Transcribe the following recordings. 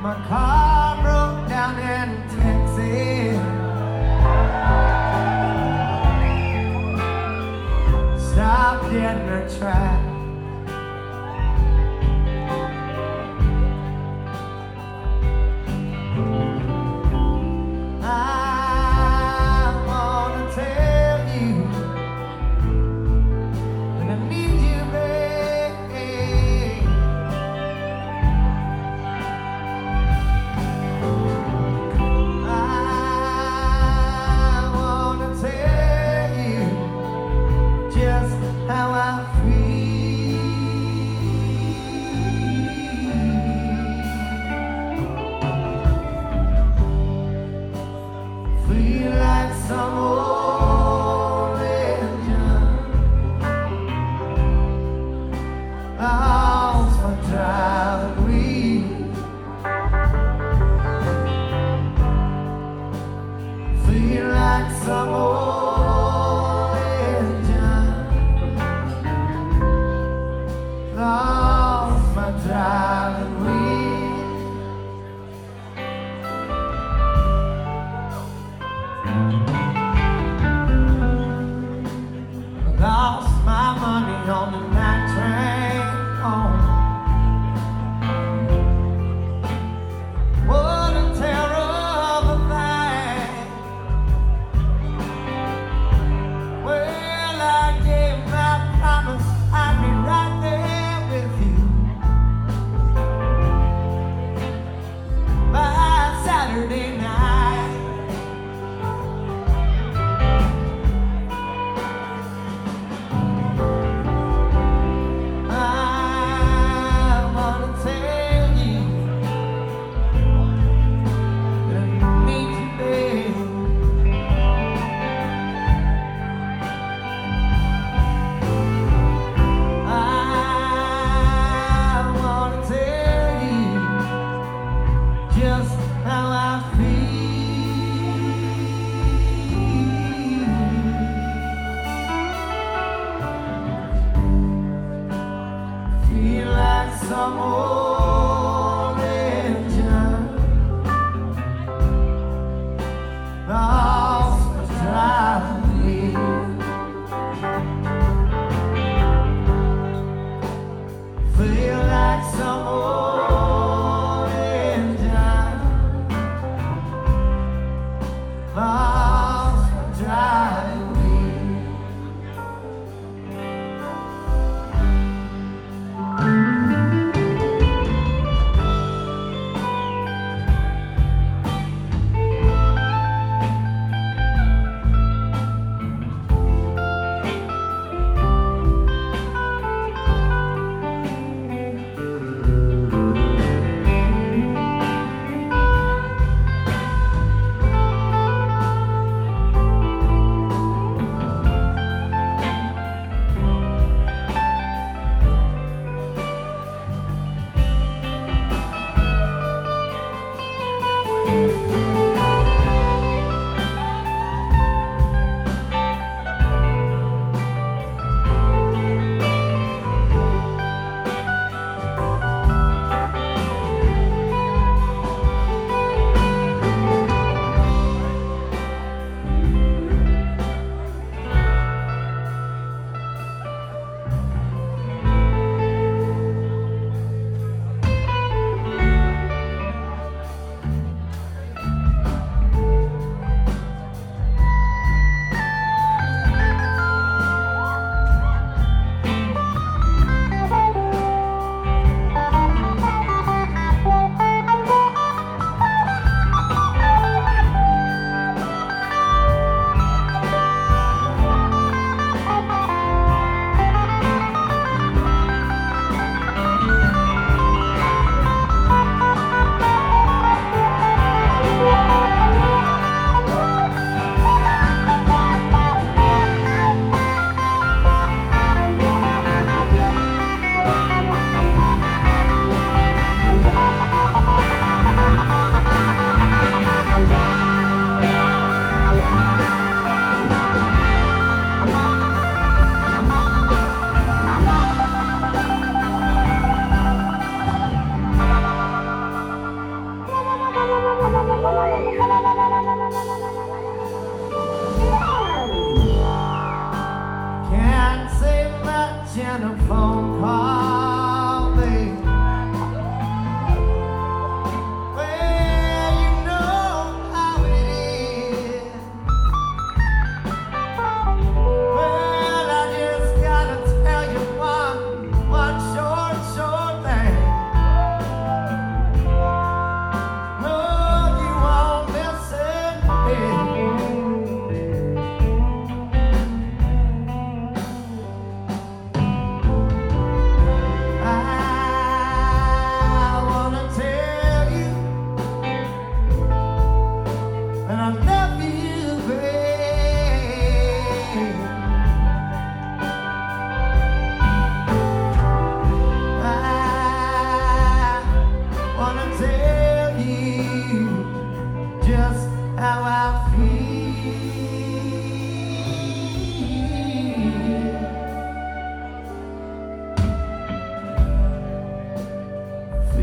My car broke down in Texas. Stopped in the track. I wanna tell you that I need you, babe. I wanna tell you just how I feel like some old legend, lost my driving wheel. Feel like some old legend, lost my driving wheel. Lost my money on the night train home. What a terrible thing. Well, I gave my promise I'd be right there with you by Saturday night. I wanna tell you that I need you, babe. I wanna tell you just how I feel like some old legend, lost my driving wheel. Feel like some old legend, lost my driving wheel.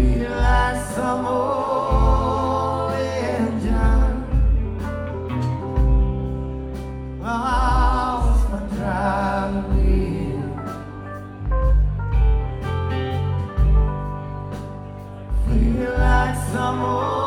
Feel like some old engine. Lost my driving wheel. Feel like some old